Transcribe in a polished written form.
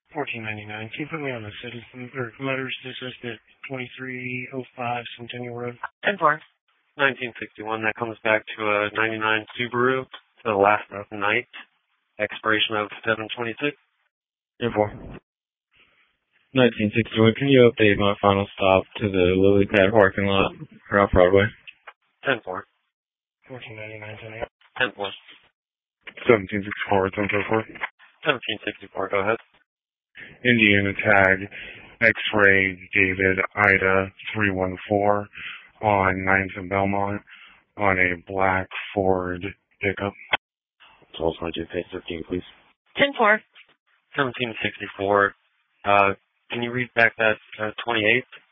1499. Can you put me on the citizen or letters dismissed at 2305 Centennial Road? 10-4. 1961. That comes back to a 99 Subaru to the last night. Expiration of 7/26. 10-4. 1961. Can you update my final stop to the Lily Pad parking lot around Broadway? 10-4. 1499. 10-4. 1764. 10-4. 1764. Go ahead. Indiana tag X-ray David Ida 314 on 9th and Belmont on a black Ford pickup. 1222, page 13, please. 10-4. 1764. Can you read back that 28th?